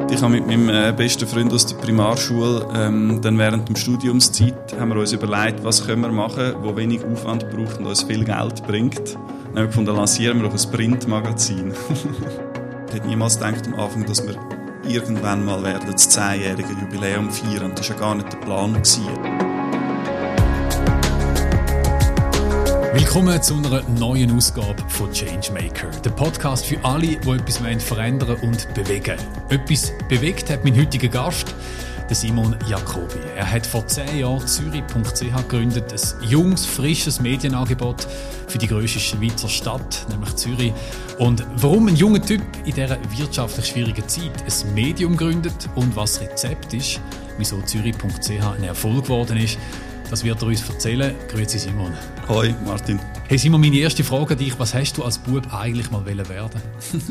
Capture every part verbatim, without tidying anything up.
zurückgeschaut. Ich habe mit meinem äh, besten Freund aus der Primarschule ähm, dann während der Studiumszeit haben wir uns überlegt, was können wir machen, wo wenig Aufwand braucht und uns viel Geld bringt. Dann haben wir gefunden, lancieren wir doch ein Printmagazin. Ich hätte niemals gedacht am Anfang, dass wir irgendwann mal werden das zehnjährige Jubiläum feiern. Das war ja gar nicht der Plan gewesen. Willkommen zu einer neuen Ausgabe von Changemaker, der Podcast für alle, die etwas verändern und bewegen wollen. Etwas bewegt hat mein heutiger Gast, der Simon Jacobi. Er hat vor zehn Jahren Zürich punkt c h gegründet, ein junges, frisches Medienangebot für die grösste Schweizer Stadt, nämlich Zürich. Und warum ein junger Typ in dieser wirtschaftlich schwierigen Zeit ein Medium gründet und was das Rezept ist, wieso Zürich punkt c h ein Erfolg geworden ist, das wird er uns erzählen. Grüezi Simon. Hoi Martin. Hey Simon, meine erste Frage an dich, was hast du als Bub eigentlich mal werden?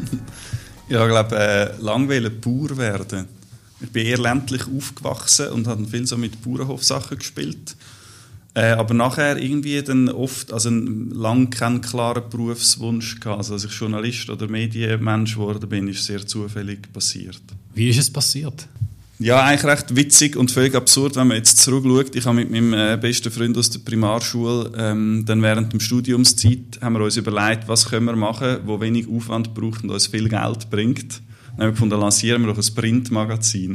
Ja, ich glaube, äh, lang wollen Bauer werden. Ich bin eher ländlich aufgewachsen und habe viel so mit Bauernhofsachen gespielt. Äh, aber nachher irgendwie dann oft, also einen lang keinen klaren Berufswunsch gehabt. Also als ich Journalist oder Medienmensch geworden bin, ist sehr zufällig passiert. Wie ist es passiert? Ja, eigentlich recht witzig und völlig absurd, wenn man jetzt zurückschaut. Ich habe mit meinem äh, besten Freund aus der Primarschule ähm, dann während der Studiumszeit haben wir uns überlegt, was können wir machen, wo wenig Aufwand braucht und uns viel Geld bringt. Dann haben wir gefunden, lancieren wir doch ein Printmagazin.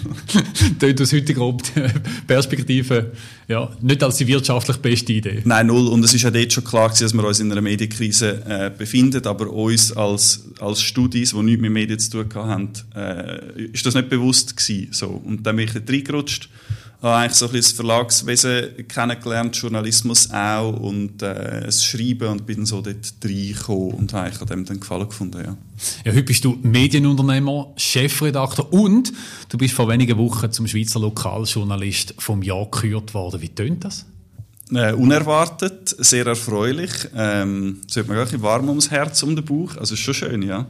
Tönt aus heutiger Perspektive ja, nicht als die wirtschaftlich beste Idee. Nein, null. Und es ist ja dort schon klar gewesen, dass wir uns in einer Medienkrise äh, befinden, aber uns als, als Studis, die nichts mit Medien zu tun hatten, äh, ist das nicht bewusst gewesen. So. Und dann bin ich dort reingerutscht, habe eigentlich so ein bisschen das Verlagswesen kennengelernt, Journalismus auch und äh, das Schreiben und bin so dort reingekommen und habe eigentlich an dem dann Gefallen gefunden, ja. Ja, heute bist du Medienunternehmer, Chefredakteur und du bist vor wenigen Wochen zum Schweizer Lokaljournalist vom Jahr gekürt worden. Wie tönt das? Äh, unerwartet, sehr erfreulich. Ähm, es wird mir gar ein bisschen warm ums Herz, um den Bauch. Also ist schon schön, ja.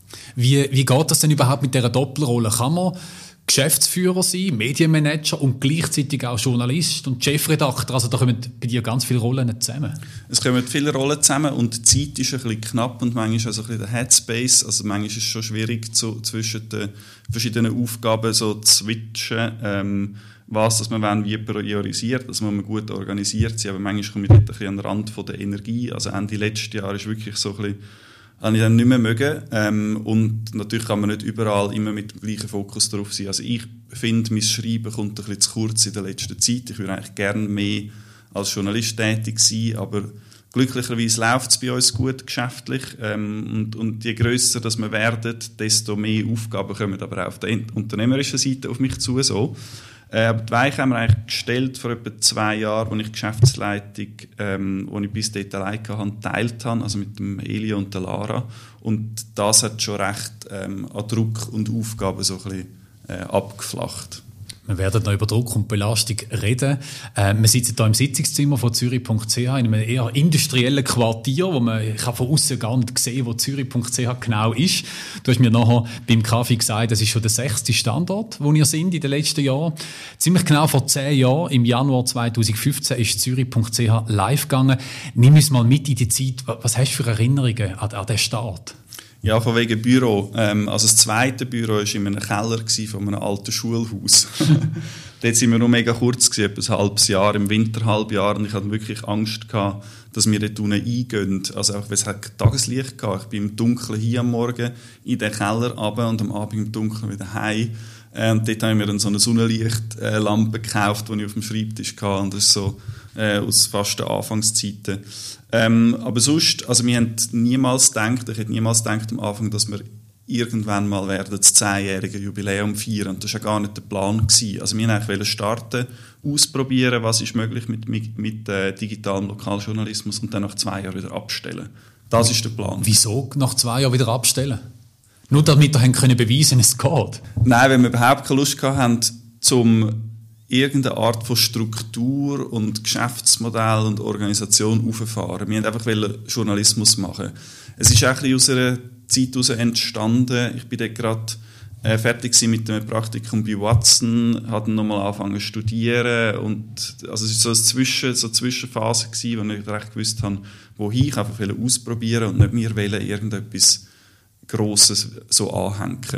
Wie, wie geht das denn überhaupt mit dieser Doppelrolle? Kann man Geschäftsführer sein, Medienmanager und gleichzeitig auch Journalist und Chefredakteur? Also da kommen bei dir ganz viele Rollen zusammen. Es kommen viele Rollen zusammen und die Zeit ist ein bisschen knapp und manchmal ist also ein bisschen der Headspace. Also manchmal ist es schon schwierig, zu, zwischen den verschiedenen Aufgaben so zu switchen, ähm, was dass man wenn, wie priorisiert, dass man gut organisiert sein. Aber manchmal komme ich dort ein bisschen an den Rand von der Energie. Also Ende letzten Jahr ist wirklich so ein bisschen habe ich dann nicht mehr mögen. Ähm, und natürlich kann man nicht überall immer mit dem gleichen Fokus drauf sein. Also ich finde, mein Schreiben kommt ein bisschen zu kurz in der letzten Zeit. Ich würde eigentlich gerne mehr als Journalist tätig sein, aber glücklicherweise läuft es bei uns gut geschäftlich. Ähm, und, und je grösser dass wir werden, desto mehr Aufgaben kommen aber auch auf der unternehmerischen Seite auf mich zu. So. Äh, aber die Weiche haben wir eigentlich gestellt vor etwa zwei Jahren, als ich die Geschäftsleitung, ähm, die ich bis dort alleine hatte, geteilt habe, also mit dem Eli und der Lara. Und das hat schon recht ähm, an Druck und Aufgaben so ein bisschen äh, abgeflacht. Wir werden noch über Druck und Belastung reden. Äh, wir sitzen hier im Sitzungszimmer von Zürich punkt c h in einem eher industriellen Quartier, wo man ich habe von außen gar nicht gesehen, wo Zürich punkt c h genau ist. Du hast mir nachher beim Kaffee gesagt, das ist schon der sechste Standort, wo ihr sind in den letzten Jahren. Ziemlich genau vor zehn Jahren, im Januar zweitausendfünfzehn, ist Zürich punkt c h live gegangen. Nimm uns mal mit in die Zeit. Was hast du für Erinnerungen an, an den Start? Ja, von wegen Büro. Ähm, also das zweite Büro war in einem Keller von einem alten Schulhaus. Dort waren wir nur mega kurz, gewesen, etwa ein halbes Jahr, im Winterhalbjahr. Und ich hatte wirklich Angst gehabt, dass wir dort unten eingehen. Also auch, weil es hat Tageslicht gehabt. Ich bin im Dunkeln hier am Morgen in den Keller runter und am Abend im Dunkeln wieder heim. Äh, und dort habe ich mir dann so eine Sonnenlichtlampe gekauft, die ich auf dem Schreibtisch hatte. Und das ist so äh, aus fast den Anfangszeiten. Ähm, aber sonst, also wir haben niemals gedacht, ich hätte niemals gedacht am Anfang, dass wir irgendwann mal werden das zehnjährige Jubiläum feiern. Und das war ja gar nicht der Plan gewesen. Also wir wollten eigentlich starten, ausprobieren, was ist möglich mit, mit, mit äh, digitalem Lokaljournalismus und dann nach zwei Jahren wieder abstellen. Das ist der Plan. Wieso nach zwei Jahren wieder abstellen? Nur damit wir können beweisen, es geht? Nein, weil wir überhaupt keine Lust hatten, zum irgendeine Art von Struktur und Geschäftsmodell und Organisation auffahren. Wir wollten einfach Journalismus machen. Es ist auch ein bisschen aus einer Zeit heraus entstanden. Ich bin dort gerade äh, fertig mit dem Praktikum bei Watson, habe dann nochmal angefangen zu studieren und also es war so eine, Zwischen, so eine Zwischenphase gewesen, wo ich nicht recht gewusst habe, wohin ich einfach ausprobieren und nicht mir irgendetwas Grosses so anhängen.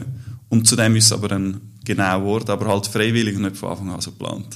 Und zudem ist es aber ein genau Wort, aber halt freiwillig und nicht von Anfang an so geplant.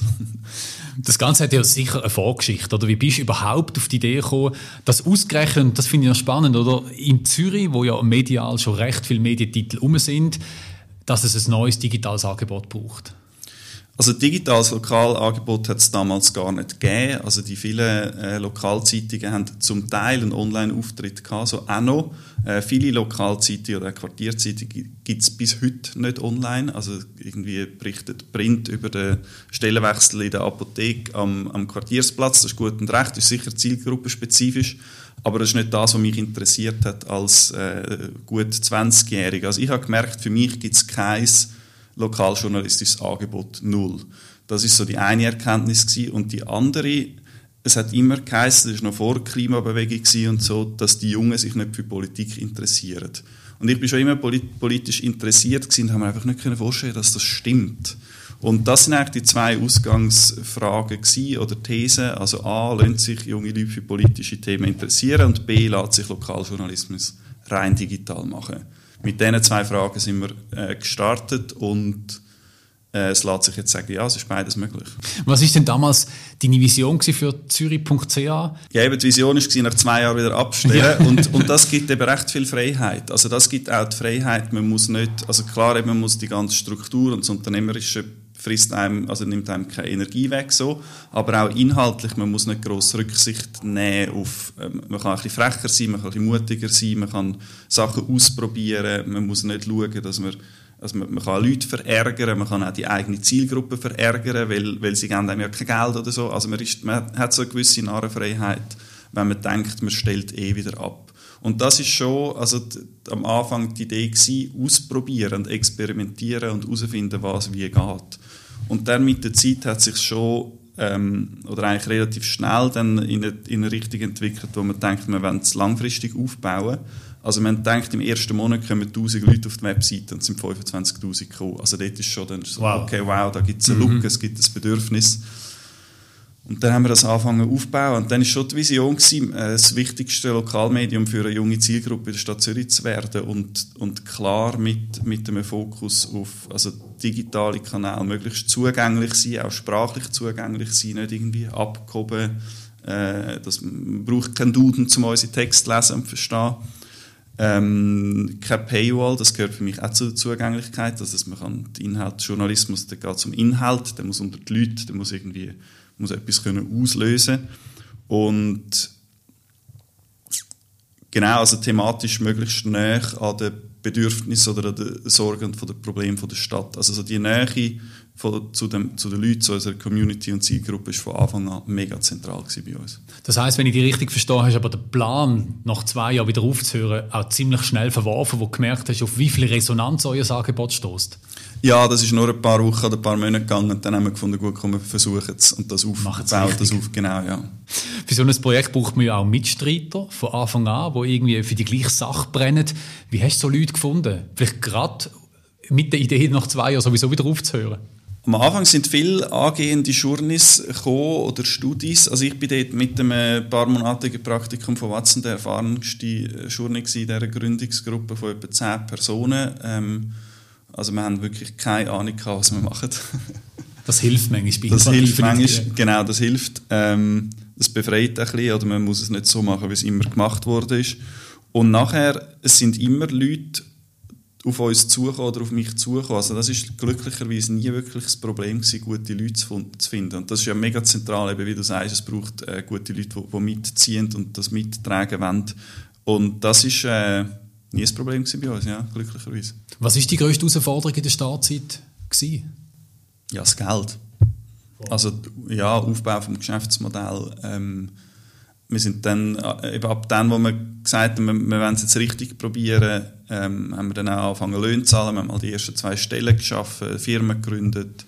Das Ganze hat ja sicher eine Vorgeschichte, oder? Wie bist du überhaupt auf die Idee gekommen, dass ausgerechnet, das finde ich noch spannend, oder? In Zürich, wo ja medial schon recht viele Medientitel rum sind, dass es ein neues digitales Angebot braucht? Also digitales Lokalangebot hat es damals gar nicht gegeben. Also die vielen äh, Lokalzeitungen haben zum Teil einen Online-Auftritt gehabt, so auch noch. Äh, viele Lokalzeitungen oder Quartierzeitungen gibt es bis heute nicht online. Also irgendwie berichtet Print über den Stellenwechsel in der Apotheke am, am Quartiersplatz. Das ist gut und recht, das ist sicher zielgruppenspezifisch. Aber das ist nicht das, was mich interessiert hat als äh, gut zwanzigjähriger. Also ich habe gemerkt, für mich gibt es kein lokaljournalistisches Angebot, null. Das ist so die eine Erkenntnis gewesen. Und die andere, es hat immer geheißen, das war noch vor der Klimabewegung und so, dass die Jungen sich nicht für Politik interessieren. Und ich bin schon immer polit- politisch interessiert gewesen und habe mir einfach nicht vorstellen, dass das stimmt. Und das sind eigentlich die zwei Ausgangsfragen gewesen, oder Thesen. Also A, lassen sich junge Leute für politische Themen interessieren und B, lässt sich Lokaljournalismus rein digital machen. Mit diesen zwei Fragen sind wir äh, gestartet und äh, es lässt sich jetzt sagen, ja, es ist beides möglich. Was war denn damals deine Vision für Zürich punkt c h? Ja, eben, die Vision war, nach zwei Jahren wieder abstellen. Ja. und, und das gibt eben recht viel Freiheit. Also das gibt auch die Freiheit, man muss nicht, also klar, eben, man muss die ganze Struktur und das Unternehmerische frisst einem, also nimmt einem keine Energie weg, so. Aber auch inhaltlich, man muss nicht gross Rücksicht nehmen auf, ähm, man kann ein bisschen frecher sein, man kann ein bisschen mutiger sein, man kann Sachen ausprobieren, man muss nicht schauen, dass man, also man, man kann Leute verärgern, man kann auch die eigene Zielgruppe verärgern, weil, weil sie geben einem ja kein Geld oder so. Also man, ist, man hat so eine gewisse Narrenfreiheit, wenn man denkt, man stellt eh wieder ab. Und das ist schon, also die, am Anfang die Idee gewesen, ausprobieren und experimentieren und herausfinden, was wie geht. Und dann mit der Zeit hat sich schon, ähm, oder eigentlich relativ schnell dann in eine, in eine Richtung entwickelt, wo man denkt, wir wollen es langfristig aufbauen. Also man denkt, im ersten Monat kommen tausend Leute auf die Webseite und es sind fünfundzwanzigtausend gekommen. Also dort ist schon dann so, wow. Okay, wow, da gibt es eine Lücke, mhm. es gibt ein Bedürfnis. Und dann haben wir das angefangen aufzubauen. Und dann war schon die Vision gewesen, das wichtigste Lokalmedium für eine junge Zielgruppe in der Stadt Zürich zu werden. Und, und klar mit, mit einem Fokus auf also digitale Kanäle möglichst zugänglich sein, auch sprachlich zugänglich sein, nicht irgendwie abgehoben. Äh, das, man braucht keinen Duden, um unsere Texte lesen und verstehen. Ähm, kein Paywall, das gehört für mich auch zur Zugänglichkeit. Also man kann den Inhalt, Journalismus, der geht zum Inhalt, der muss unter die Leute, der muss irgendwie muss etwas können auslösen und genau, also thematisch möglichst näher an den Bedürfnissen oder an den Sorgen und den Problemen der Stadt. Also so die Nähe von, zu, dem, zu den Leuten, zu unserer Community und Zielgruppe war von Anfang an mega zentral bei uns. Das heisst, wenn ich dich richtig verstehe, hast du aber den Plan, nach zwei Jahren wieder aufzuhören, auch ziemlich schnell verworfen, wo du gemerkt hast, auf wie viel Resonanz euer Angebot stößt. Ja, das ist nur ein paar Wochen oder ein paar Monate gegangen und dann haben wir gefunden, gut, komm, wir versuchen es und das aufbauen, das auf, genau, ja. Für so ein Projekt braucht man ja auch Mitstreiter von Anfang an, die irgendwie für die gleiche Sache brennen. Wie hast du so Leute gefunden? Vielleicht gerade mit der Idee, nach zwei Jahren sowieso wieder aufzuhören? Am Anfang sind viele angehende Journeys gekommen oder Studis. Also ich bin dort mit einem paarmonatigen Praktikum von Watson der erfahrenste Journey in dieser Gründungsgruppe von etwa zehn Personen. Ähm, Also wir haben wirklich keine Ahnung gehabt, was wir machen. Das hilft manchmal. Das hilft manchmal, genau, das hilft. Ähm, das befreit ein bisschen, oder man muss es nicht so machen, wie es immer gemacht worden ist. Und nachher, es sind immer Leute auf uns zugekommen oder auf mich zugekommen. Also das ist glücklicherweise nie wirklich das Problem gewesen, gute Leute zu finden. Und das ist ja mega zentral, eben wie du sagst, es braucht äh, gute Leute, die, die mitziehen und das mittragen wollen. Und das ist äh, nie ein Problem bei uns, ja, glücklicherweise. Was war die grösste Herausforderung in der Startzeit gewesen? Ja, das Geld. Also, ja, Aufbau vom Geschäftsmodell. Ähm, wir sind dann, eben ab dem, wo wir gesagt haben, wir, wir wollen es jetzt richtig probieren, ähm, haben wir dann auch angefangen, Löhne zu zahlen. Wir haben mal die ersten zwei Stellen geschaffen, Firmen gegründet,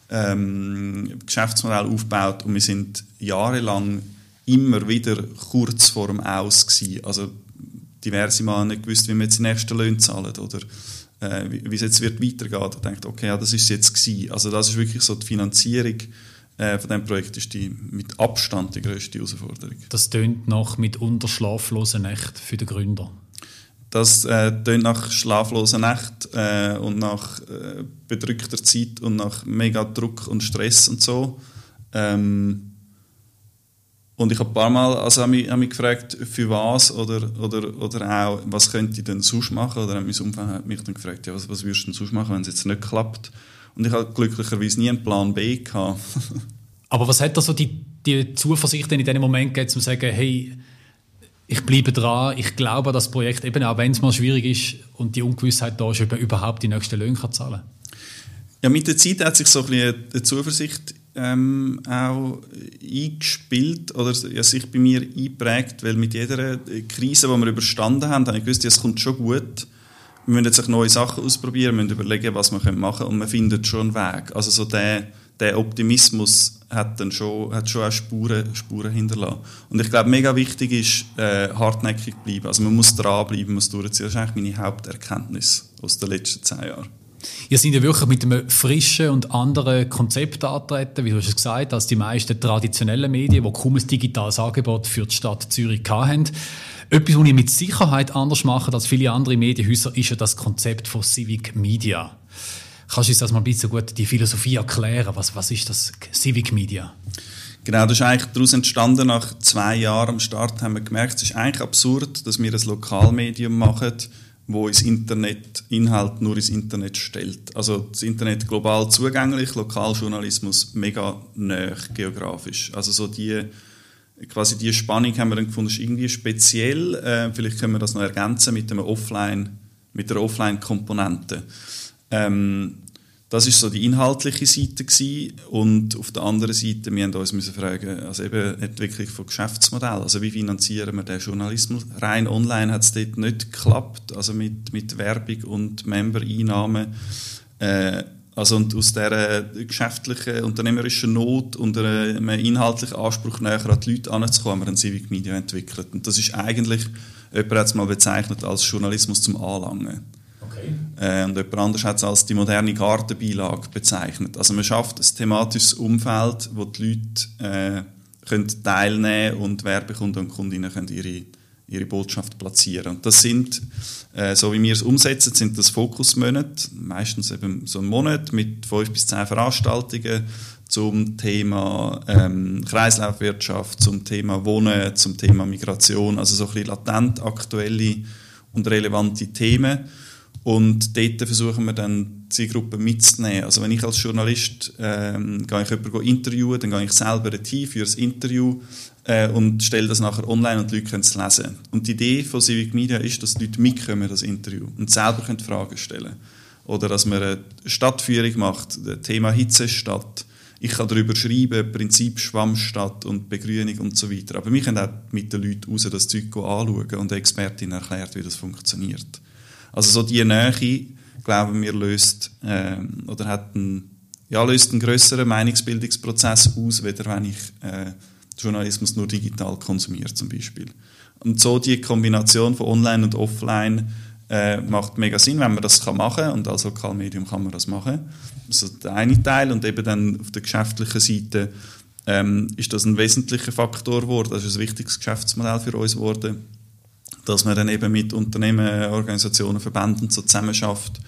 ähm, Geschäftsmodell aufgebaut und wir sind jahrelang immer wieder kurz vor dem Aus gewesen. Also, diverse Mal nicht gewusst, wie wir jetzt die nächsten Löhne zahlen oder äh, wie, wie es jetzt wird weitergehen. Und denkt, okay, ja, das ist es jetzt gewesen. Also das ist wirklich so die Finanzierung äh, von diesem Projekt ist die mit Abstand die grösste Herausforderung. Das tönt nach mitunter schlaflosen Nächten für den Gründer. das äh, tönt nach schlaflosen Nächten äh, und nach äh, bedrückter Zeit und nach mega Druck und Stress und so. Ähm, und ich habe ein paar Mal also habe mich, habe mich gefragt, für was oder, oder, oder auch, was könnte ich denn sonst machen? Oder mein Umfeld hat mich dann gefragt, ja, was, was würdest du denn sonst machen, wenn es jetzt nicht klappt? Und ich hatte glücklicherweise nie einen Plan B gehabt. Aber was hat da so die, die Zuversicht in diesem Moment gegeben, um zu sagen, hey, ich bleibe dran, ich glaube an das Projekt, eben auch wenn es mal schwierig ist und die Ungewissheit da ist, ob man überhaupt die nächsten Löhne kann zahlen kann? Ja, mit der Zeit hat sich so ein bisschen eine Zuversicht ähm, auch eingespielt oder ja, sich bei mir eingeprägt, weil mit jeder Krise, die wir überstanden haben, habe ich gewusst, ja, es kommt schon gut. Wir müssen jetzt neue Sachen ausprobieren, wir müssen überlegen, was wir machen können und man findet schon einen Weg. Also so der, der Optimismus hat dann schon, hat schon auch Spuren, Spuren hinterlassen. Und ich glaube, mega wichtig ist, äh, hartnäckig bleiben. Also man muss dranbleiben, man muss durchziehen. Das ist eigentlich meine Haupterkenntnis aus den letzten zehn Jahren. Ihr seid ja wirklich mit einem frischen und anderen Konzept angetreten, wie du hast gesagt, als die meisten traditionellen Medien, die kaum ein digitales Angebot für die Stadt Zürich hatten. Etwas, was ihr mit Sicherheit anders macht als viele andere Medienhäuser, ist ja das Konzept von Civic Media. Kannst du uns das mal ein bisschen gut die Philosophie erklären? Was, was ist das Civic Media? Genau, das ist eigentlich daraus entstanden. Nach zwei Jahren am Start haben wir gemerkt, es ist eigentlich absurd, dass wir ein Lokalmedium machen, wo ins Internet Inhalt nur ins Internet stellt. Also das Internet global zugänglich, Lokaljournalismus mega nahe geografisch. Also so die quasi die Spannung haben wir dann gefunden, ist irgendwie speziell. Äh, vielleicht können wir das noch ergänzen mit einem Offline, mit der Offline-Komponente. Ähm, das ist so die inhaltliche Seite gewesen. Und auf der anderen Seite, wir mussten uns fragen, also eben Entwicklung von Geschäftsmodellen, also wie finanzieren wir den Journalismus? Rein online hat es dort nicht geklappt, also mit, mit Werbung und Member-Einnahmen. Äh, also und aus dieser geschäftlichen, unternehmerischen Not und einem inhaltlichen Anspruch näher an die Leute heranzukommen, haben wir ein Civic Media entwickelt. Und das ist eigentlich, jemand hat es mal bezeichnet als Journalismus zum Anlangen. Okay. Äh, und jemand anders hat es als die moderne Gartenbeilage bezeichnet. Also man schafft ein thematisches Umfeld, wo die Leute äh, können teilnehmen und Werbekunden und Kundinnen können ihre, ihre Botschaft platzieren. Und das sind, äh, so wie wir es umsetzen, sind das Fokusmonate, meistens eben so ein Monat mit fünf bis zehn Veranstaltungen zum Thema ähm, Kreislaufwirtschaft, zum Thema Wohnen, zum Thema Migration, also so ein bisschen latent aktuelle und relevante Themen. Und dort versuchen wir dann, die Zielgruppe mitzunehmen. Also wenn ich als Journalist ähm, gehe ich jemanden interviewen, dann gehe ich selber dorthin für das Interview äh, und stelle das nachher online und die Leute können es lesen. Und die Idee von Civic Media ist, dass die Leute mitkommen, das Interview, und selber können Fragen stellen. Oder dass man eine Stadtführung macht, das Thema Hitzestadt. Ich kann darüber schreiben, Prinzip Schwammstadt und Begrünung und so weiter. Aber wir können auch mit den Leuten raus das Zeug anschauen und eine Expertin erklärt, wie das funktioniert. Also so die Nähe, glauben wir, löst, äh, oder hat einen, ja, löst einen grösseren Meinungsbildungsprozess aus, weder wenn ich äh, Journalismus nur digital konsumiere zum Beispiel. Und so die Kombination von Online und Offline äh, macht mega Sinn, wenn man das kann machen, und als Lokalmedium kann man das machen. Das ist der eine Teil, und eben dann auf der geschäftlichen Seite ähm, ist das ein wesentlicher Faktor geworden, das ist ein wichtiges Geschäftsmodell für uns geworden, dass man dann eben mit Unternehmen, Organisationen, Verbänden so zusammenarbeitet,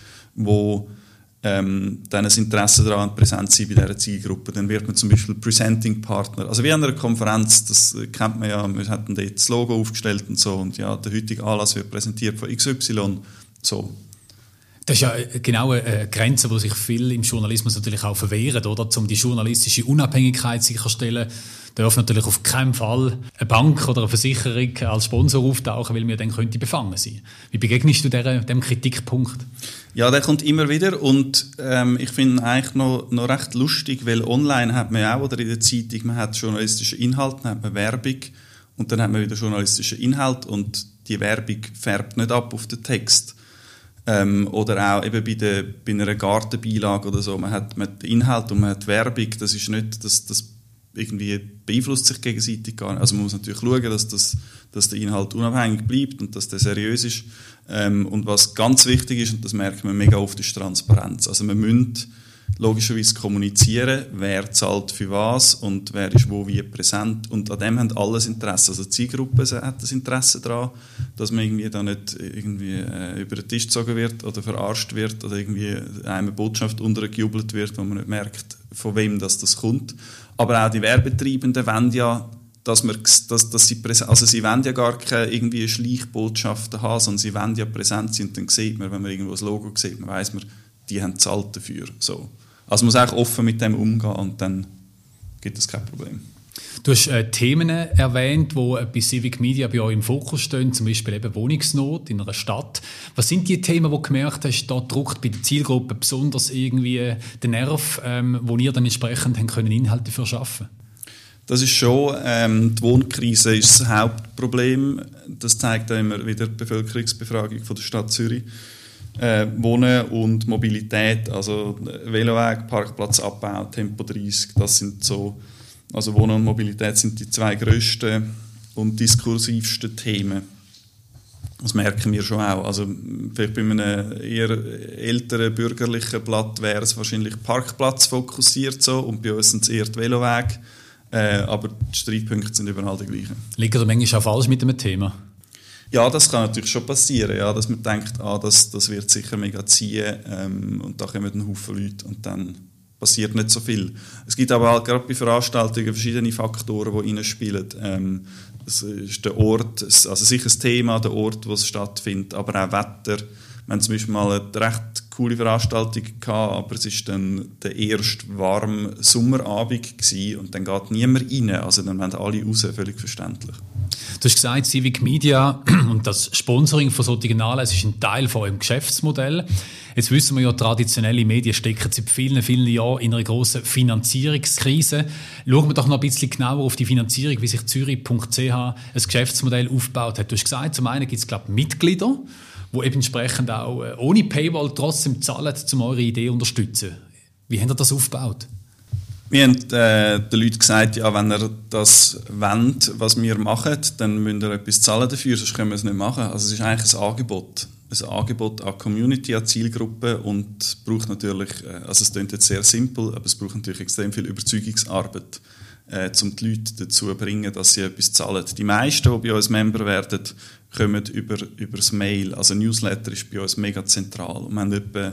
wo ähm, dann ein Interesse daran präsent sein bei dieser Zielgruppe. Dann wird man zum Beispiel Presenting Partner. Also wie an einer Konferenz, das kennt man ja, wir hatten dort das Logo aufgestellt und so, und ja, der heutige Anlass wird präsentiert von X Y. So. Das ist ja genau eine Grenze, die sich viel im Journalismus natürlich auch verwehren, oder? Um die journalistische Unabhängigkeit sicherzustellen, darf natürlich auf keinen Fall eine Bank oder eine Versicherung als Sponsor auftauchen, weil wir dann könnte befangen sein. Wie begegnest du der, dem Kritikpunkt? Ja, der kommt immer wieder, und ähm, ich finde eigentlich noch, noch recht lustig, weil online hat man ja auch, oder in der Zeitung, man hat journalistische Inhalte, dann hat man Werbung, und dann hat man wieder journalistische Inhalt, und die Werbung färbt nicht ab auf den Text. Ähm, oder auch eben bei, der, bei einer Gartenbeilage oder so, man hat, man hat den Inhalt und man hat die Werbung, das ist nicht, das, das irgendwie beeinflusst sich gegenseitig gar nicht. Also man muss natürlich schauen, dass, das, dass der Inhalt unabhängig bleibt und dass der seriös ist. Ähm, und was ganz wichtig ist, und das merkt man mega oft, ist Transparenz. Also man müsst logischerweise kommunizieren, wer zahlt für was und wer ist wo wie präsent. Und an dem haben alle ein Interesse. Also die Zielgruppe hat das Interesse daran, dass man irgendwie da nicht irgendwie äh, über den Tisch gezogen wird oder verarscht wird oder irgendwie eine Botschaft untergejubelt wird, wo man nicht merkt, von wem das, das kommt. Aber auch die Werbetreibenden wollen ja, dass, man, dass, dass sie präsent, also sie wollen ja gar keine irgendwie Schleichbotschaften haben, sondern sie wollen ja präsent sein und dann sieht man, wenn man irgendwo das Logo sieht, man weiss man, die haben gezahlt dafür. So. Also man muss auch offen mit dem umgehen und dann gibt es kein Problem. Du hast äh, Themen erwähnt, die äh, bei Civic Media bei euch im Fokus stehen, zum Beispiel eben Wohnungsnot in einer Stadt. Was sind die Themen, wo du gemerkt hast, da drückt bei der Zielgruppe besonders irgendwie äh, den Nerv, ähm, wo ihr dann entsprechend haben können Inhalte dafür schaffen? Das ist schon, ähm, die Wohnkrise ist das Hauptproblem. Das zeigt auch immer wieder die Bevölkerungsbefragung von der Stadt Zürich. Äh, Wohnen und Mobilität, also Veloweg, Parkplatzabbau, Tempo dreißig, das sind so, also Wohnen und Mobilität sind die zwei grössten und diskursivsten Themen. Das merken wir schon auch. Also vielleicht bei einem eher älteren bürgerlichen Blatt wäre es wahrscheinlich Parkplatz fokussiert so und bei uns sind es eher die Veloweg, äh, aber die Streitpunkte sind überall die gleichen. Liegt ihr manchmal auch falsch mit dem Thema? Ja, das kann natürlich schon passieren, ja, dass man denkt, ah, das, das wird sicher mega ziehen ähm, und da kommen ein Haufen Leute und dann passiert nicht so viel. Es gibt aber halt gerade bei Veranstaltungen verschiedene Faktoren, die reinspielen. Ähm, es ist der Ort, also sicher das Thema, der Ort, wo es stattfindet, aber auch Wetter. Wir haben zum Beispiel mal eine recht coole Veranstaltung gehabt, aber es war dann der erste warme Sommerabend gewesen und dann geht niemand rein, also dann wollen alle raus, völlig verständlich. Du hast gesagt, Civic Media und das Sponsoring von solchen Anlässen ist ein Teil von eurem Geschäftsmodell. Jetzt wissen wir ja, traditionelle Medien stecken seit vielen, vielen Jahren in einer grossen Finanzierungskrise. Schauen wir doch noch ein bisschen genauer auf die Finanzierung, wie sich Zürich Punkt c h ein Geschäftsmodell aufgebaut hat. Du hast gesagt, zum einen gibt es, glaube ich, Mitglieder, die eben entsprechend auch ohne Paywall trotzdem zahlen, um eure Idee zu unterstützen. Wie habt ihr das aufgebaut? Wir haben äh, den Leuten gesagt, ja, wenn ihr das wollt, was wir machen, dann müsst ihr etwas zahlen dafür, sonst können wir es nicht machen. Also es ist eigentlich ein Angebot. Ein Angebot an die Community, an die Zielgruppe und braucht natürlich, also es klingt jetzt sehr simpel, aber es braucht natürlich extrem viel Überzeugungsarbeit, äh, um die Leute dazu zu bringen, dass sie etwas zahlen. Die meisten, die bei uns Member werden, kommen über, über das Mail. Also Newsletter ist bei uns mega zentral. Und wir haben etwa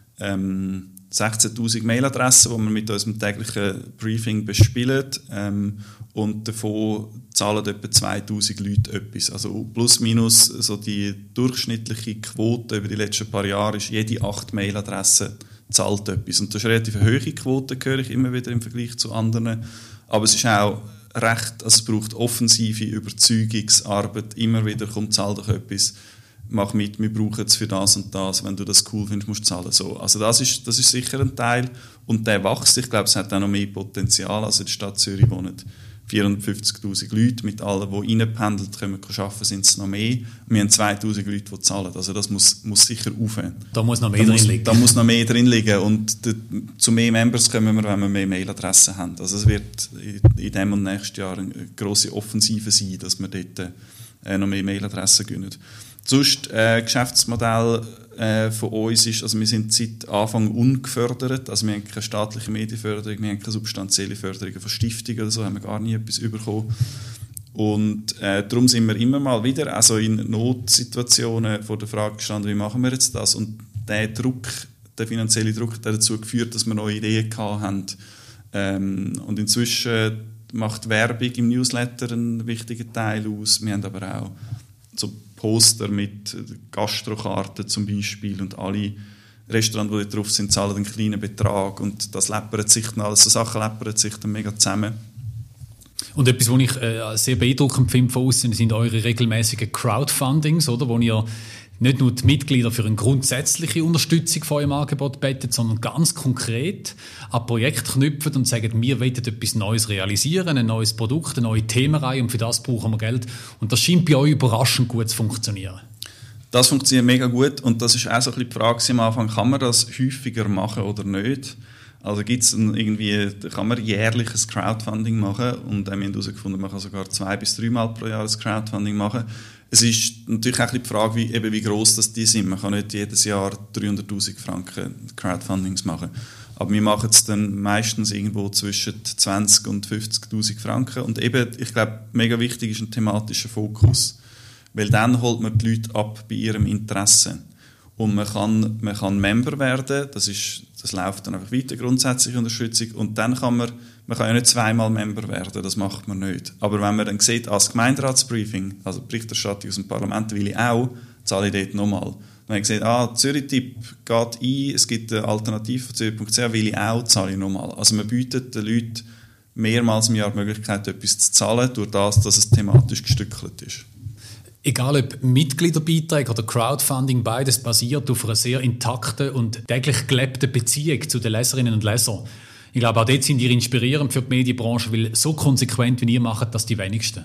ähm, sechzehntausend Mailadressen, die wir mit unserem täglichen Briefing bespielen. Ähm, und davon zahlen etwa zweitausend Leute etwas. Also plus minus so die durchschnittliche Quote über die letzten paar Jahre ist, jede acht Mailadresse zahlt etwas. Und das ist eine relativ hohe Quote, höre ich immer wieder im Vergleich zu anderen. Aber es ist auch recht, also es braucht offensive Überzeugungsarbeit. Immer wieder kommt, zahl doch etwas. Mach mit, wir brauchen es für das und das. Wenn du das cool findest, musst du zahlen. So. Also das ist, das ist sicher ein Teil. Und der wächst. Ich glaube, es hat auch noch mehr Potenzial. Also in der Stadt Zürich wohnen vierhundertfünfzigtausend Leute. Mit allen, die reinpendeln, können wir arbeiten, sind es noch mehr. Wir haben zweitausend Leute, die zahlen. Also das muss, muss sicher aufhören. Da muss noch mehr da drin muss, liegen. Da muss noch mehr drin liegen. Und de, zu mehr Members kommen wir, wenn wir mehr Mailadressen haben. Also es wird in diesem und nächsten Jahr eine grosse Offensive sein, dass wir dort äh, noch mehr Mailadressen gewinnen. Sonst äh, Geschäftsmodell äh, von uns ist, also wir sind seit Anfang ungefördert, also wir haben keine staatliche Medienförderung, wir haben keine substanzielle Förderung von Stiftungen oder so, haben wir gar nie etwas bekommen. Und äh, darum sind wir immer mal wieder also in Notsituationen vor der Frage gestanden, wie machen wir jetzt das? Und der Druck, der finanzielle Druck hat dazu geführt, dass wir neue Ideen gehabt haben. Ähm, und inzwischen macht Werbung im Newsletter einen wichtigen Teil aus. Wir haben aber auch so Poster mit Gastrokarten zum Beispiel und alle Restaurants, die drauf sind, zahlen einen kleinen Betrag und das läppert sich dann alles, so Sachen läppern sich dann mega zusammen. Und etwas, was ich äh, sehr beeindruckend finde von außen, sind eure regelmäßigen Crowdfundings, oder, wo ihr nicht nur die Mitglieder für eine grundsätzliche Unterstützung von eurem Angebot bettet, sondern ganz konkret an Projekte knüpfen und sagen, wir wollen etwas Neues realisieren, ein neues Produkt, eine neue Themenreihe und für das brauchen wir Geld. Und das scheint bei euch überraschend gut zu funktionieren. Das funktioniert mega gut und das ist auch so ein bisschen die Frage am Anfang, kann man das häufiger machen oder nicht? Also gibt's irgendwie, kann man jährlich ein Crowdfunding machen und wir haben herausgefunden, man kann sogar zwei bis dreimal pro Jahr ein Crowdfunding machen. Es ist natürlich auch die Frage, wie, eben wie gross das die sind. Man kann nicht jedes Jahr dreihunderttausend Franken Crowdfundings machen. Aber wir machen es dann meistens irgendwo zwischen zwanzig und fünfzigtausend Franken. Und eben, ich glaube, mega wichtig ist ein thematischer Fokus. Weil dann holt man die Leute ab bei ihrem Interesse. Und man kann, man kann Member werden, das, ist, das läuft dann einfach weiter, grundsätzliche Unterstützung. Und dann kann man, man kann ja nicht zweimal Member werden, das macht man nicht. Aber wenn man dann sieht, als Gemeinderatsbriefing, also Berichterstattung aus dem Parlament, will ich auch, zahle ich dort nochmal. Wenn ich sehe, ah, Zürich-Tipp geht ein, es gibt eine Alternative von zürich punkt c h, will ich auch, zahle ich nochmal. Also man bietet den Leuten mehrmals im Jahr die Möglichkeit, etwas zu zahlen, durch das, dass es thematisch gestückelt ist. Egal ob Mitgliederbeitrag oder Crowdfunding, beides basiert auf einer sehr intakten und täglich gelebten Beziehung zu den Leserinnen und Lesern. Ich glaube, auch dort sind ihr inspirierend für die Medienbranche, weil so konsequent, wie ihr macht, das die wenigsten.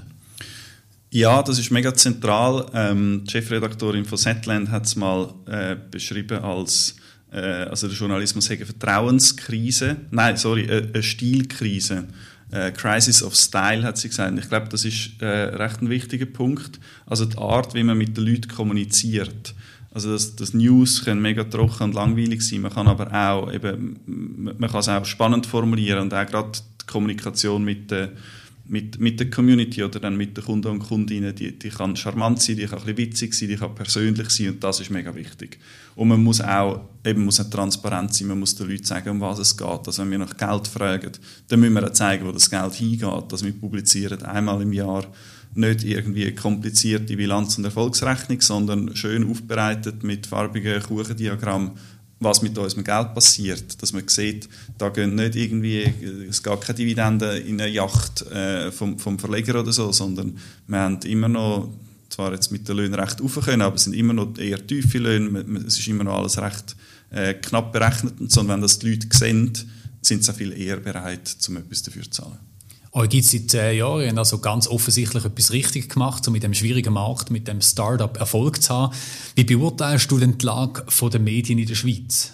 Ja, das ist mega zentral. Ähm, die Chefredaktorin von Zetland hat es mal äh, beschrieben als äh, also der Journalismus hat eine Vertrauenskrise. Nein, sorry, eine, eine Stilkrise. Äh, Crisis of Style, hat sie gesagt. Ich glaube, das ist äh, recht ein wichtiger Punkt. Also die Art, wie man mit den Leuten kommuniziert. Also das, das News kann mega trocken und langweilig sein. Man kann aber auch eben, man kann es auch spannend formulieren und auch gerade die Kommunikation mit der Mit, mit der Community oder dann mit den Kunden und Kundinnen, die, die kann charmant sein, die kann ein bisschen witzig sein, die kann persönlich sein und das ist mega wichtig. Und man muss auch, eben muss auch transparent sein, man muss den Leuten sagen, um was es geht. Also wenn wir nach Geld fragen, dann müssen wir auch zeigen, wo das Geld hingeht. Also wir publizieren einmal im Jahr nicht irgendwie eine komplizierte Bilanz- und Erfolgsrechnung, sondern schön aufbereitet mit farbigen Kuchendiagrammen, was mit unserem Geld passiert, dass man sieht, da gehen nicht irgendwie, es geht keine Dividende in eine Yacht äh, vom, vom Verleger oder so, sondern wir haben immer noch, zwar jetzt mit den Löhnen recht rauf können, aber es sind immer noch eher tiefe Löhne, es ist immer noch alles recht äh, knapp berechnet und so, und wenn das die Leute sehen, sind sie auch viel eher bereit, um etwas dafür zu zahlen. Euch gibt es seit zehn Jahren, ihr habt also ganz offensichtlich etwas richtig gemacht, um mit dem schwierigen Markt, mit dem Start-up Erfolg zu haben. Wie beurteilst du denn die Lage der Medien in der Schweiz?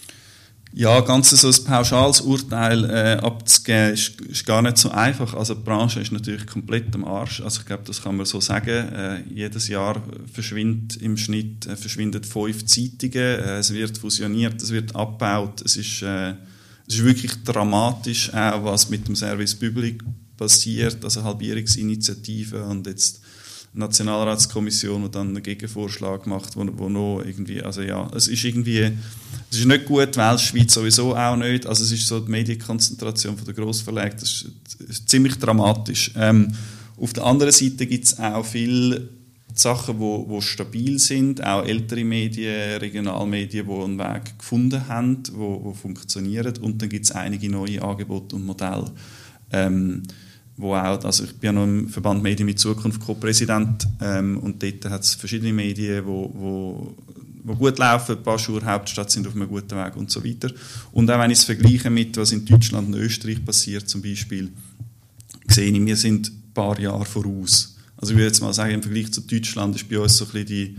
Ja, ganz so ein pauschales Urteil äh, abzugeben, ist, ist gar nicht so einfach. Also die Branche ist natürlich komplett am Arsch. Also ich glaube, das kann man so sagen. Äh, jedes Jahr verschwindet im Schnitt äh, verschwinden fünf Zeitungen. Äh, es wird fusioniert, es wird abgebaut. Es ist äh, Es ist wirklich dramatisch, auch was mit dem Service Public passiert, also Halbierungsinitiative und jetzt die Nationalratskommission, die dann einen Gegenvorschlag macht, wo, wo noch irgendwie, also ja, es ist irgendwie, es ist nicht gut, die Weltschweiz sowieso auch nicht, also es ist so die Medienkonzentration von der Grossverlage, das ist, das ist ziemlich dramatisch. Ähm, auf der anderen Seite gibt es auch viele Sachen, die, die stabil sind, auch ältere Medien, Regionalmedien, die einen Weg gefunden haben, die, die funktionieren. Und dann gibt es einige neue Angebote und Modelle, ähm, wo auch, also ich bin ja noch im Verband Medien mit Zukunft Co-Präsident, ähm, und dort hat es verschiedene Medien, die wo, wo, wo gut laufen, Baschur, Hauptstadt sind auf einem guten Weg und so weiter. Und auch wenn ich es vergleiche mit, was in Deutschland und Österreich passiert zum Beispiel, sehe ich, wir sind ein paar Jahre voraus. Also ich würde jetzt mal sagen, im Vergleich zu Deutschland ist bei uns so ein bisschen die,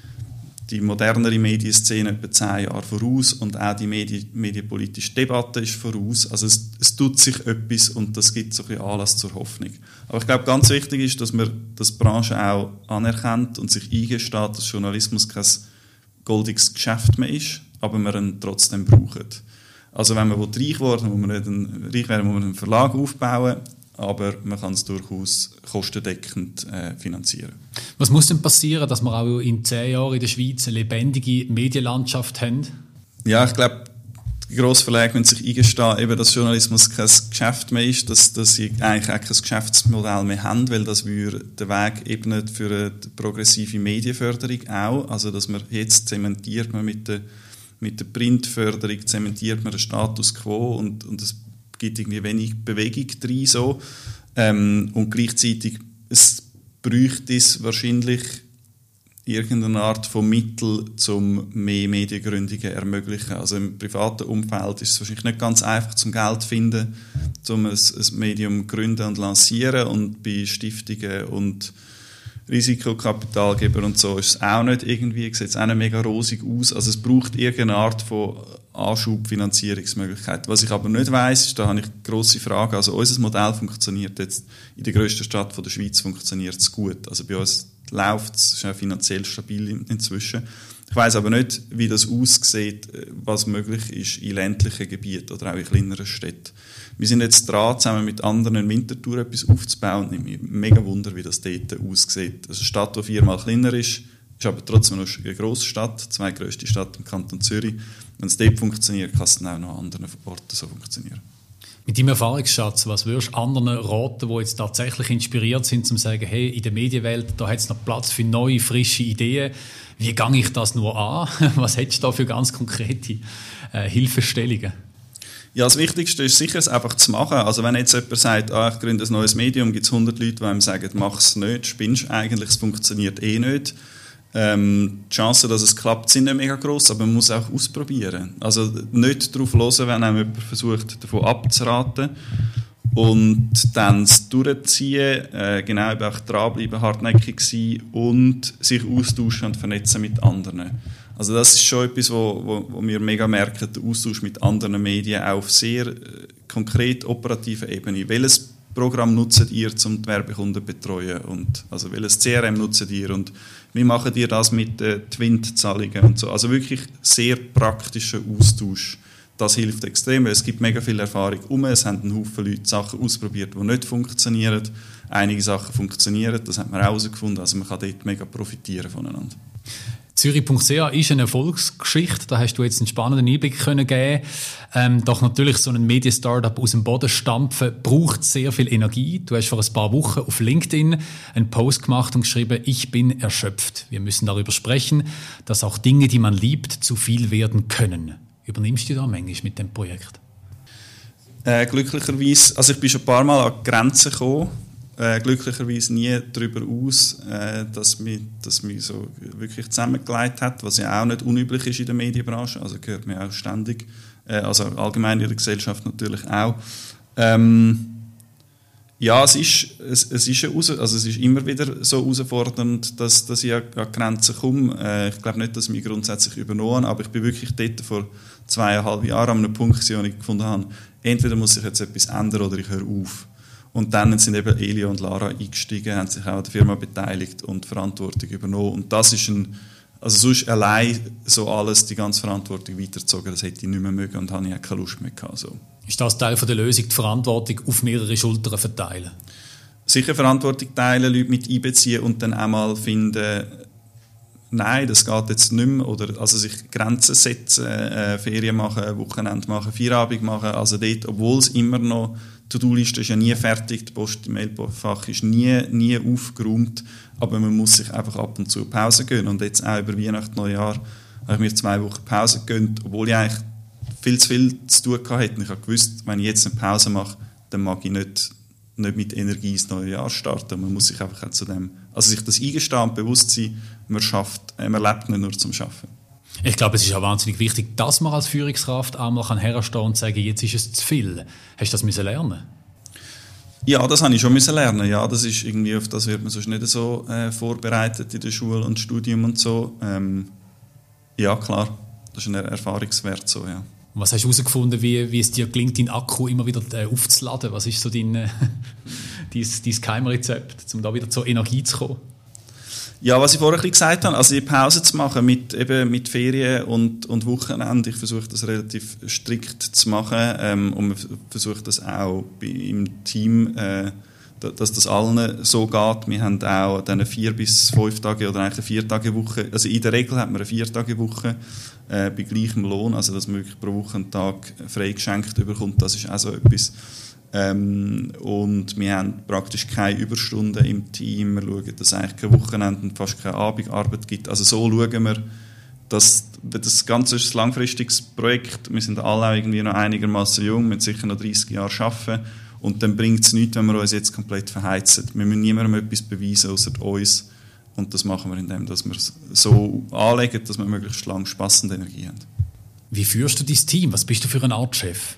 die modernere Medienszene etwa zehn Jahre voraus und auch die Medien, medienpolitische Debatte ist voraus. Also es, es tut sich etwas und das gibt so ein bisschen Anlass zur Hoffnung. Aber ich glaube, ganz wichtig ist, dass man das Branche auch anerkennt und sich eingesteht, dass Journalismus kein goldiges Geschäft mehr ist, aber man ihn trotzdem braucht. Also wenn man reich werden will, muss man nicht einen, reich werden, muss man einen Verlag aufbauen, aber man kann es durchaus kostendeckend äh, finanzieren. Was muss denn passieren, dass wir auch in zehn Jahren in der Schweiz eine lebendige Medienlandschaft haben? Ja, ich glaube, die Grossverlage müssen sich eingestehen, eben, dass Journalismus kein Geschäft mehr ist, dass, dass sie eigentlich auch kein Geschäftsmodell mehr haben, weil das würde den Weg ebnen für eine progressive Medienförderung auch. Also, dass man jetzt zementiert man mit der, mit der Printförderung, zementiert man den Status quo und, und das gibt irgendwie wenig Bewegung drin so. Ähm, und gleichzeitig es bräuchte es wahrscheinlich irgendeine Art von Mittel, um mehr Mediengründungen zu ermöglichen. Also im privaten Umfeld ist es wahrscheinlich nicht ganz einfach, zum Geld zu finden, um ein, ein Medium zu gründen und lancieren. Und bei Stiftungen und Risikokapitalgeber und so ist es auch nicht irgendwie, sieht es auch nicht mega rosig aus. Also es braucht irgendeine Art von Anschubfinanzierungsmöglichkeit. Was ich aber nicht weiss, ist, da habe ich grosse Fragen. Also unser Modell funktioniert jetzt in der grössten Stadt von der Schweiz funktioniert es gut. Also bei uns läuft es, ist auch finanziell stabil inzwischen. Ich weiss aber nicht, wie das aussieht, was möglich ist in ländlichen Gebieten oder auch in kleineren Städten. Wir sind jetzt dran, zusammen mit anderen in Winterthur etwas aufzubauen. Ich mich mega Wunder, wie das dort aussieht. Also eine Stadt, die viermal kleiner ist, ist aber trotzdem noch eine grosse Stadt, die zweitgrösste Stadt im Kanton Zürich. Wenn es dort funktioniert, kann es dann auch noch an anderen Orten so funktionieren. Mit deinem Erfahrungsschatz, was würdest du anderen raten, die jetzt tatsächlich inspiriert sind, um zu sagen, hey, in der Medienwelt, da hat es noch Platz für neue, frische Ideen. Wie gehe ich das nur an? Was hättest du da für ganz konkrete äh, Hilfestellungen? Ja, das Wichtigste ist sicher, es einfach zu machen. Also wenn jetzt jemand sagt, ah, ich gründe ein neues Medium, gibt es hundert Leute, die einem sagen, mach es nicht, spinnst eigentlich, es funktioniert eh nicht. Ähm, die Chancen, dass es klappt, sind nicht mega gross, aber man muss auch ausprobieren. Also nicht darauf hören, wenn einem jemand versucht, davon abzuraten. Und dann es durchziehen, äh, genau, eben auch dranbleiben, hartnäckig sein und sich austauschen und vernetzen mit anderen. Also das ist schon etwas, wo, wo, wo wir mega merken, der Austausch mit anderen Medien auch auf sehr äh, konkret operativer Ebene. Welches Programm nutzt ihr, um die Werbekunden zu betreuen? Und, also welches C R M nutzt ihr? Und wie macht ihr das mit den Twint-Zahlungen und so? Also wirklich sehr praktischer Austausch. Das hilft extrem, weil es gibt mega viel Erfahrung um. Es haben einen Haufen Leute Sachen ausprobiert, die nicht funktionieren. Einige Sachen funktionieren, das hat man herausgefunden. Also man kann dort mega profitieren voneinander. Zürich Punkt C H ist eine Erfolgsgeschichte, da hast du jetzt einen spannenden Einblick können geben. Ähm, doch natürlich so ein Medien-Startup aus dem Boden stampfen braucht sehr viel Energie. Du hast vor ein paar Wochen auf LinkedIn einen Post gemacht und geschrieben, ich bin erschöpft. Wir müssen darüber sprechen, dass auch Dinge, die man liebt, zu viel werden können. Übernimmst du da manchmal mit dem Projekt? Äh, glücklicherweise, also ich bin schon ein paar Mal an die Grenzen gekommen. Äh, glücklicherweise nie darüber aus, äh, dass mich, dass mich so wirklich zusammengelegt hat, was ja auch nicht unüblich ist in der Medienbranche, also gehört mir auch ständig, äh, also allgemein in der Gesellschaft natürlich auch. Ähm, ja, es ist, es, es, ist also es ist immer wieder so herausfordernd, dass, dass ich an die Grenzen komme. Äh, ich glaube nicht, dass ich mich grundsätzlich übernommen habe, aber ich bin wirklich dort vor zweieinhalb Jahren an einem Punkt, wo ich gefunden habe, entweder muss sich jetzt etwas ändern oder ich höre auf. Und dann sind eben Elia und Lara eingestiegen, haben sich auch an der Firma beteiligt und Verantwortung übernommen. Und das ist ein, also sonst allein so alles, die ganze Verantwortung weitergezogen, das hätte ich nicht mehr mögen und habe ich auch keine Lust mehr gehabt. So. Ist das Teil von der Lösung, die Verantwortung auf mehrere Schultern verteilen? Sicher Verantwortung teilen, Leute mit einbeziehen und dann einmal finden, nein, das geht jetzt nicht mehr. Oder also sich Grenzen setzen, äh, Ferien machen, Wochenende machen, Feierabend machen. Also dort, obwohl es immer noch, die To-Do-Liste ist ja nie fertig, die Post im Mailfach ist nie, nie aufgeräumt, aber man muss sich einfach ab und zu Pause gönnen. Und jetzt auch über Weihnachten, Neujahr habe ich mir zwei Wochen Pause gegönnt, obwohl ich eigentlich viel zu viel zu tun hatte. Und ich habe gewusst, wenn ich jetzt eine Pause mache, dann mag ich nicht, nicht mit Energie ins neue Jahr starten. Man muss sich einfach auch zu dem, also sich das eingestehen und bewusst sein, man schafft, man lebt nicht nur zum Schaffen. Ich glaube, es ist auch wahnsinnig wichtig, dass man als Führungskraft einmal herstehen und sagen, jetzt ist es zu viel. Hast du das müssen lernen? Ja, das habe ich schon müssen lernen. Ja, das ist irgendwie, auf das wird man sonst nicht so äh, vorbereitet in der Schule und Studium und so. Ähm, ja, klar, das ist ein Erfahrungswert so, ja. Und was hast du herausgefunden, wie, wie es dir gelingt, deinen Akku immer wieder äh, aufzuladen? Was ist so dein, äh, dein, dein Geheimrezept, um da wieder zur Energie zu kommen? Ja, was ich vorher ein bisschen gesagt habe, also die Pause zu machen mit, eben mit Ferien und, und Wochenende, ich versuche das relativ strikt zu machen ähm, und versuche das auch bei, im Team, äh, dass das allen so geht. Wir haben auch dann eine vier bis fünf Tage oder eigentlich eine vier Tage Woche, also in der Regel hat man eine vier Tage Woche äh, bei gleichem Lohn, also dass man wirklich pro Woche einen Tag frei geschenkt bekommt, das ist auch so etwas. Ähm, und wir haben praktisch keine Überstunden im Team. Wir schauen, dass es eigentlich kein Wochenende und fast keine Abendarbeit gibt. Also so schauen wir, dass das Ganze ist ein langfristiges Projekt. Wir sind alle auch irgendwie noch einigermaßen jung, wir müssen sicher noch dreißig Jahre arbeiten. Und dann bringt es nichts, wenn wir uns jetzt komplett verheizen. Wir müssen niemandem etwas beweisen, außer uns. Und das machen wir, indem dass wir es so anlegen, dass wir möglichst lange Spass und Energie haben. Wie führst du dein Team? Was bist du für eine Art Chef?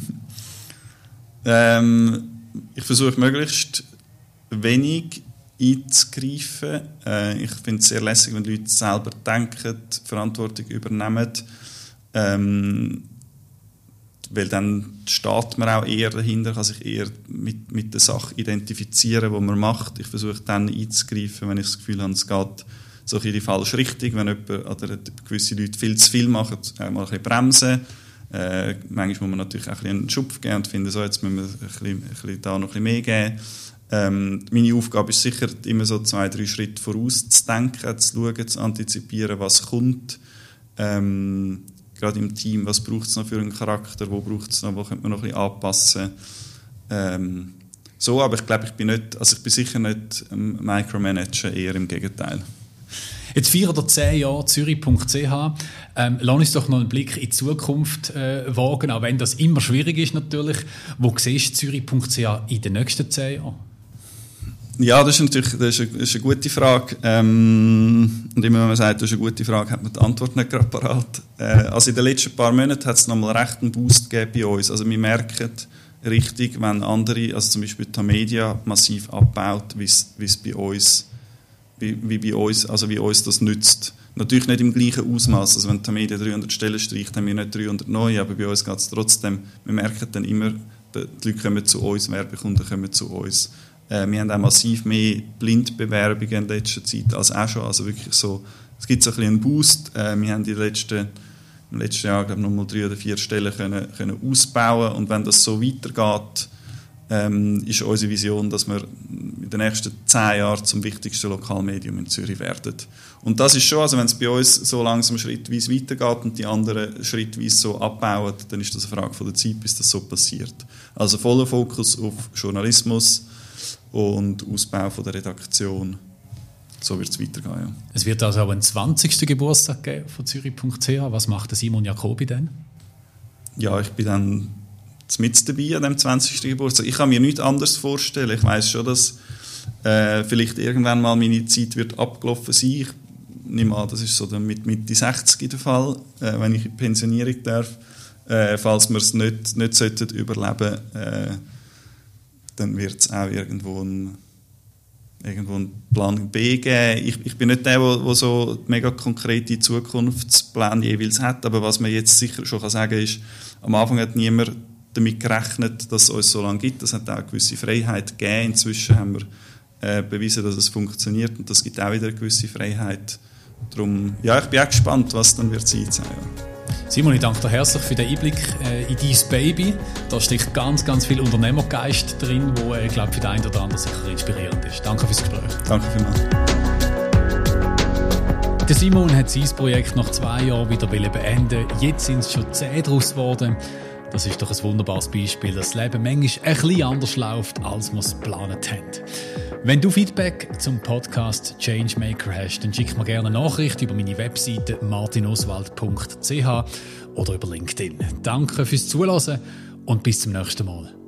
Ähm, ich versuche möglichst wenig einzugreifen. Äh, ich finde es sehr lässig, wenn Leute selber denken, Verantwortung übernehmen. Ähm, weil dann steht man auch eher dahinter, kann sich eher mit, mit der Sache identifizieren, die man macht. Ich versuche dann einzugreifen, wenn ich das Gefühl habe, es geht so in die falsche Richtung, wenn jemand, oder gewisse Leute viel zu viel machen, mal ein bisschen bremsen. Äh, manchmal muss man natürlich auch ein bisschen einen Schubf geben und finden, so, jetzt müssen wir ein bisschen, ein bisschen da noch ein bisschen mehr geben. Ähm, meine Aufgabe ist sicher, immer so zwei, drei Schritte vorauszudenken, zu schauen, zu antizipieren, was kommt. Ähm, gerade im Team, was braucht es noch für einen Charakter, wo braucht es noch, wo könnte man noch ein bisschen anpassen. Ähm, so, aber ich glaube, ich bin nicht, also ich bin sicher nicht ähm, Micromanager, eher im Gegenteil. Jetzt feiern wir zehn Jahre Zürich Punkt c h. Ähm, lass uns doch noch einen Blick in die Zukunft äh, wagen, auch wenn das immer schwierig ist natürlich. Wo siehst du Zürich Punkt c h in den nächsten zehn Jahren? Ja, das ist natürlich das ist eine, das ist eine gute Frage. Ähm, und immer wenn man sagt, das ist eine gute Frage, hat man die Antwort nicht gerade parat. Äh, also in den letzten paar Monaten hat es nochmal recht einen Boost gegeben bei uns. Also wir merken richtig, wenn andere, also zum Beispiel Tamedia, massiv abbaut, wie es bei uns, wie, wie bei uns, also wie uns das nützt. Natürlich nicht im gleichen Ausmaß. Also wenn Tamedia dreihundert Stellen streicht, haben wir nicht dreihundert neue, aber bei uns geht es trotzdem. Wir merken dann immer, die Leute kommen zu uns, Werbekunden kommen zu uns. Äh, wir haben auch massiv mehr Blindbewerbungen in letzter Zeit als auch schon. Also wirklich so, es gibt so ein bisschen einen Boost. Äh, wir haben die letzten, im letzten Jahr glaube ich, nochmal drei oder vier Stellen können, können ausbauen. Und wenn das so weitergeht, ähm, ist unsere Vision, dass wir in den nächsten zehn Jahren zum wichtigsten Lokalmedium in Zürich werden. Und das ist schon, also wenn es bei uns so langsam schrittweise weitergeht und die anderen schrittweise so abbauen, dann ist das eine Frage von der Zeit, bis das so passiert. Also voller Fokus auf Journalismus und Ausbau von der Redaktion. So wird es weitergehen, ja. Es wird also auch einen zwanzigsten Geburtstag geben von Zürich Punkt c h. Was macht der Simon Jacobi denn? Ja, ich bin dann mit dabei an dem zwanzigsten Geburtstag. Ich kann mir nichts anderes vorstellen. Ich weiss schon, dass äh, vielleicht irgendwann mal meine Zeit wird abgelaufen sein. Ich nehme an, das ist so mit Mitte sechzig der Fall, äh, wenn ich in Pensionierung darf. Äh, falls wir es nicht, nicht sollten überleben sollten, äh, dann wird es auch irgendwo einen, irgendwo einen Plan B geben. Ich, ich bin nicht der, der so mega konkrete Zukunftspläne jeweils hat, aber was man jetzt sicher schon sagen kann, ist, am Anfang hat niemand damit gerechnet, dass es uns so lange gibt. Das hat auch eine gewisse Freiheit gegeben. Inzwischen haben wir äh, bewiesen, dass es funktioniert und das gibt auch wieder eine gewisse Freiheit. Darum, ja, ich bin auch gespannt, was dann wird sein. Ja. Simon, ich danke dir herzlich für den Einblick äh, in dein Baby. Da steckt ganz, ganz viel Unternehmergeist drin, wo äh, ich glaube, für den einen oder anderen sicher inspirierend ist. Danke fürs Gespräch. Danke vielmals. Der Simon hat sein Projekt nach zwei Jahren wieder beenden. Jetzt sind es schon zehn daraus geworden. Das ist doch ein wunderbares Beispiel, dass das Leben manchmal ein bisschen anders läuft, als wir es geplant haben. Wenn du Feedback zum Podcast Changemaker hast, dann schick mir gerne eine Nachricht über meine Webseite martin oswald punkt c h oder über LinkedIn. Danke fürs Zuhören und bis zum nächsten Mal.